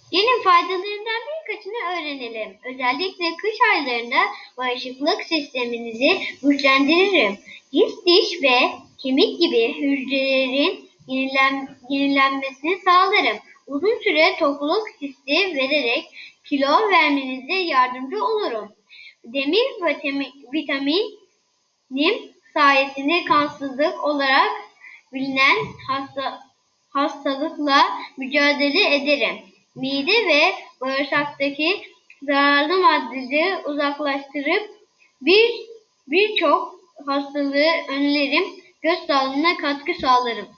Gelin faydalarından birkaçını öğrenelim. Özellikle kış aylarında bağışıklık sisteminizi güçlendiririm. Diş ve kemik gibi hücrelerin yenilenmesini sağlarım. Uzun süre tokluk hissi vererek kilo vermenize yardımcı olurum. Demir ve vitaminim sayesinde kansızlık olarak bilinen hastalıkla mücadele ederim. Mide ve bağırsaktaki zararlı maddeleri uzaklaştırıp birçok hastalığı önlerim. Göz sağlığına katkı sağlarım.